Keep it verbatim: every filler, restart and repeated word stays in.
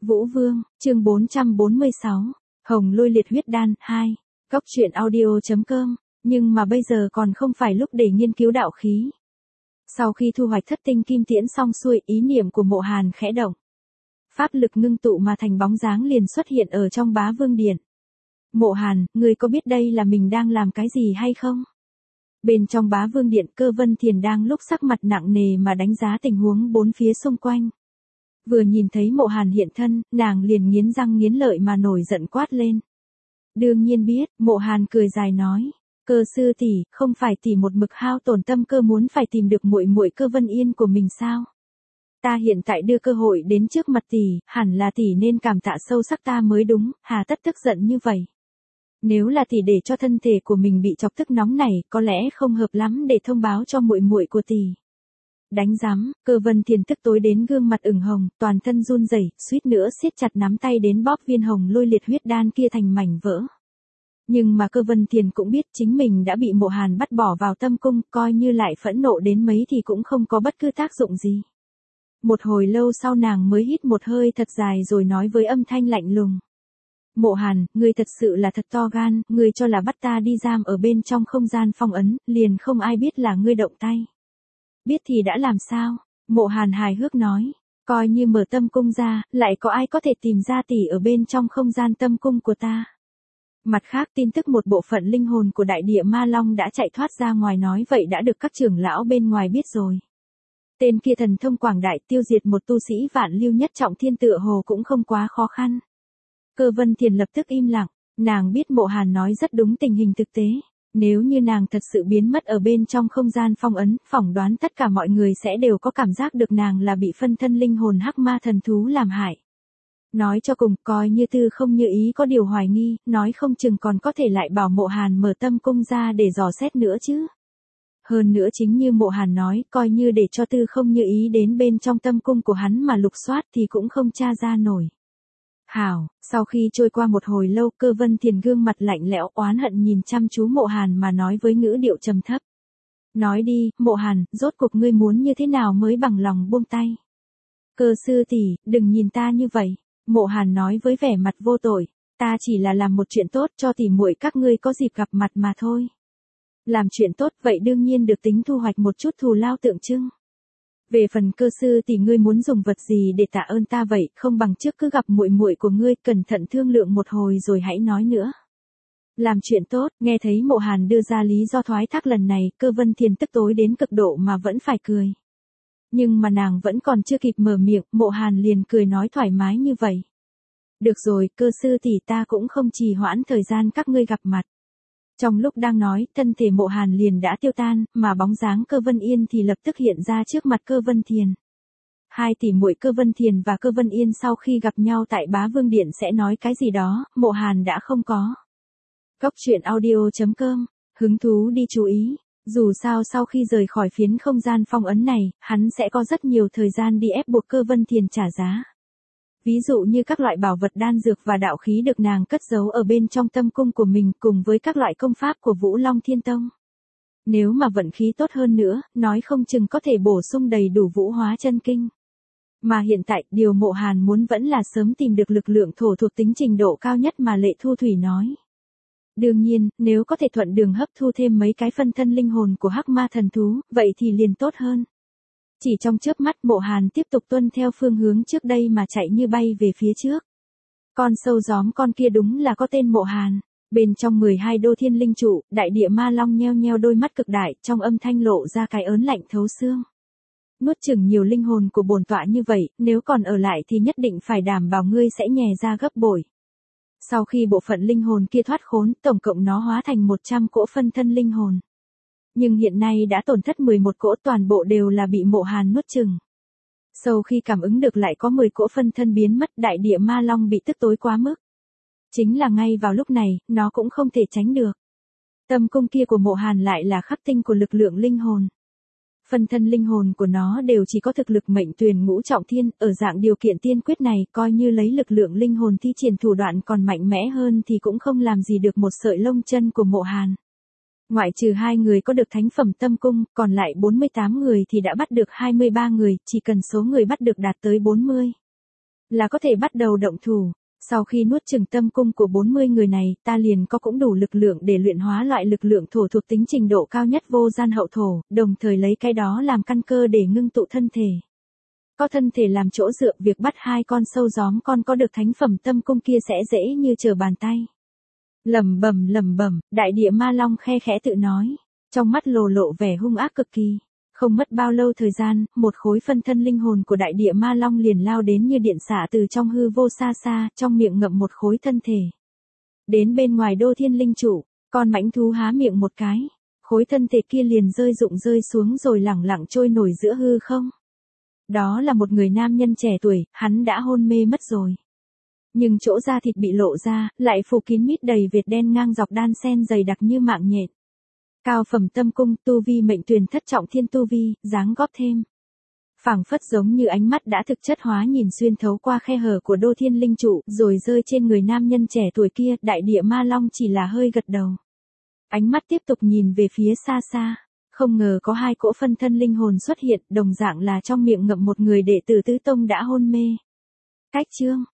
Vũ Vương, chương bốn trăm bốn mươi sáu, Hồng Lôi Liệt Huyết Đan, hai, Cốc truyện audio chấm com, nhưng mà bây giờ còn không phải lúc để nghiên cứu đạo khí. Sau khi thu hoạch thất tinh kim tiễn xong xuôi, ý niệm của Mộ Hàn khẽ động. Pháp lực ngưng tụ mà thành bóng dáng liền xuất hiện ở trong Bá Vương Điện. Mộ Hàn, ngươi có biết đây là mình đang làm cái gì hay không? Bên trong Bá Vương Điện, Cơ Vân Thiền đang lúc sắc mặt nặng nề mà đánh giá tình huống bốn phía xung quanh. Vừa nhìn thấy Mộ Hàn hiện thân, nàng liền nghiến răng nghiến lợi mà nổi giận quát lên. Đương nhiên biết, Mộ Hàn cười dài nói, Cơ sư tỷ, không phải tỷ một mực hao tổn tâm cơ muốn phải tìm được muội muội Cơ Vân Yên của mình sao? Ta hiện tại đưa cơ hội đến trước mặt tỷ, hẳn là tỷ nên cảm tạ sâu sắc ta mới đúng, hà tất tức giận như vậy. Nếu là tỷ để cho thân thể của mình bị chọc tức nóng này, có lẽ không hợp lắm để thông báo cho muội muội của tỷ. Đánh rắm, Cơ Vân Thiền tức tối đến gương mặt ửng hồng, toàn thân run rẩy, suýt nữa siết chặt nắm tay đến bóp viên hồng lôi liệt huyết đan kia thành mảnh vỡ. Nhưng mà Cơ Vân Thiền cũng biết chính mình đã bị Mộ Hàn bắt bỏ vào tâm cung, coi như lại phẫn nộ đến mấy thì cũng không có bất cứ tác dụng gì. Một hồi lâu sau nàng mới hít một hơi thật dài rồi nói với âm thanh lạnh lùng. Mộ Hàn, ngươi thật sự là thật to gan, ngươi cho là bắt ta đi giam ở bên trong không gian phong ấn, liền không ai biết là ngươi động tay. Biết thì đã làm sao? Mộ Hàn hài hước nói, coi như mở tâm cung ra, lại có ai có thể tìm ra tỷ ở bên trong không gian tâm cung của ta. Mặt khác tin tức một bộ phận linh hồn của đại địa ma long đã chạy thoát ra ngoài nói vậy đã được các trưởng lão bên ngoài biết rồi. Tên kia thần thông quảng đại tiêu diệt một tu sĩ vạn lưu nhất trọng thiên tựa hồ cũng không quá khó khăn. Cơ Vân Thiền lập tức im lặng, nàng biết Mộ Hàn nói rất đúng tình hình thực tế. Nếu như nàng thật sự biến mất ở bên trong không gian phong ấn, phỏng đoán tất cả mọi người sẽ đều có cảm giác được nàng là bị phân thân linh hồn hắc ma thần thú làm hại. Nói cho cùng, coi như Tư không như ý có điều hoài nghi, nói không chừng còn có thể lại bảo Mộ Hàn mở tâm cung ra để dò xét nữa chứ. Hơn nữa chính như Mộ Hàn nói, coi như để cho Tư không như ý đến bên trong tâm cung của hắn mà lục soát thì cũng không tra ra nổi. Hảo, sau khi trôi qua một hồi lâu, Cơ Vân Thiền gương mặt lạnh lẽo oán hận nhìn chăm chú Mộ Hàn mà nói với ngữ điệu trầm thấp. Nói đi, Mộ Hàn, rốt cuộc ngươi muốn như thế nào mới bằng lòng buông tay? Cơ sư tỷ, đừng nhìn ta như vậy. Mộ Hàn nói với vẻ mặt vô tội, ta chỉ là làm một chuyện tốt cho tỷ muội các ngươi có dịp gặp mặt mà thôi. Làm chuyện tốt vậy đương nhiên được tính thu hoạch một chút thù lao tượng trưng. Về phần Cơ sư tỷ ngươi muốn dùng vật gì để tạ ơn ta vậy, không bằng trước cứ gặp muội muội của ngươi, cẩn thận thương lượng một hồi rồi hãy nói nữa. Làm chuyện tốt, nghe thấy Mộ Hàn đưa ra lý do thoái thác lần này, Cơ Vân Thiền tức tối đến cực độ mà vẫn phải cười. Nhưng mà nàng vẫn còn chưa kịp mở miệng, Mộ Hàn liền cười nói thoải mái như vậy. Được rồi, Cơ sư tỷ ta cũng không trì hoãn thời gian các ngươi gặp mặt. Trong lúc đang nói, thân thể Mộ Hàn liền đã tiêu tan, mà bóng dáng Cơ Vân Yên thì lập tức hiện ra trước mặt Cơ Vân Thiền. Hai tỷ muội Cơ Vân Thiền và Cơ Vân Yên sau khi gặp nhau tại Bá Vương Điện sẽ nói cái gì đó, Mộ Hàn đã không có. Cốc truyện audio chấm com, hứng thú đi chú ý, dù sao sau khi rời khỏi phiến không gian phong ấn này, hắn sẽ có rất nhiều thời gian đi ép buộc Cơ Vân Thiền trả giá. Ví dụ như các loại bảo vật đan dược và đạo khí được nàng cất giấu ở bên trong tâm cung của mình cùng với các loại công pháp của Vũ Long Thiên Tông. Nếu mà vận khí tốt hơn nữa, nói không chừng có thể bổ sung đầy đủ Vũ Hóa Chân Kinh. Mà hiện tại, điều Mộ Hàn muốn vẫn là sớm tìm được lực lượng thổ thuộc tính trình độ cao nhất mà Lệ Thu Thủy nói. Đương nhiên, nếu có thể thuận đường hấp thu thêm mấy cái phân thân linh hồn của hắc ma thần thú, vậy thì liền tốt hơn. Chỉ trong chớp mắt Mộ Hàn tiếp tục tuân theo phương hướng trước đây mà chạy như bay về phía trước. Con sâu gióm con kia đúng là có tên Mộ Hàn. Bên trong mười hai đô thiên linh trụ, đại địa ma long nheo nheo đôi mắt cực đại, trong âm thanh lộ ra cái ớn lạnh thấu xương. Nuốt chửng nhiều linh hồn của bổn tọa như vậy, nếu còn ở lại thì nhất định phải đảm bảo ngươi sẽ nhè ra gấp bội. Sau khi bộ phận linh hồn kia thoát khốn, tổng cộng nó hóa thành một trăm cỗ phân thân linh hồn. Nhưng hiện nay đã tổn thất mười một cỗ, toàn bộ đều là bị Mộ Hàn nuốt chửng. Sau khi cảm ứng được lại có mười cỗ phân thân biến mất, đại địa ma long bị tức tối quá mức. Chính là ngay vào lúc này, nó cũng không thể tránh được. Tâm cung kia của Mộ Hàn lại là khắc tinh của lực lượng linh hồn. Phân thân linh hồn của nó đều chỉ có thực lực mệnh tuyền ngũ trọng thiên, ở dạng điều kiện tiên quyết này, coi như lấy lực lượng linh hồn thi triển thủ đoạn còn mạnh mẽ hơn thì cũng không làm gì được một sợi lông chân của Mộ Hàn. Ngoại trừ hai người có được thánh phẩm tâm cung, còn lại bốn mươi tám người thì đã bắt được hai mươi ba người, chỉ cần số người bắt được đạt tới bốn mươi. là có thể bắt đầu động thủ. Sau khi nuốt chửng tâm cung của bốn mươi người này, ta liền có cũng đủ lực lượng để luyện hóa loại lực lượng thổ thuộc tính trình độ cao nhất vô gian hậu thổ, đồng thời lấy cái đó làm căn cơ để ngưng tụ thân thể. Có thân thể làm chỗ dựa, việc bắt hai con sâu gióm con có được thánh phẩm tâm cung kia sẽ dễ như trở bàn tay. Lẩm bẩm lẩm bẩm, đại địa ma long khe khẽ tự nói, trong mắt lồ lộ vẻ hung ác cực kỳ. Không mất bao lâu thời gian, một khối phân thân linh hồn của đại địa ma long liền lao đến như điện xạ từ trong hư vô xa xa, trong miệng ngậm một khối thân thể. Đến bên ngoài đô thiên linh trụ, con mãnh thú há miệng một cái, khối thân thể kia liền rơi rụng rơi xuống rồi lẳng lặng trôi nổi giữa hư không. Đó là một người nam nhân trẻ tuổi, hắn đã hôn mê mất rồi. Nhưng chỗ da thịt bị lộ ra, lại phủ kín mít đầy vệt đen ngang dọc đan sen dày đặc như mạng nhện. Cao phẩm tâm cung, tu vi mệnh tuyền thất trọng thiên tu vi, dáng góp thêm. Phảng phất giống như ánh mắt đã thực chất hóa nhìn xuyên thấu qua khe hở của đô thiên linh trụ, rồi rơi trên người nam nhân trẻ tuổi kia, đại địa ma long chỉ là hơi gật đầu. Ánh mắt tiếp tục nhìn về phía xa xa, không ngờ có hai cỗ phân thân linh hồn xuất hiện, đồng dạng là trong miệng ngậm một người đệ tử tứ tông đã hôn mê. Cách chương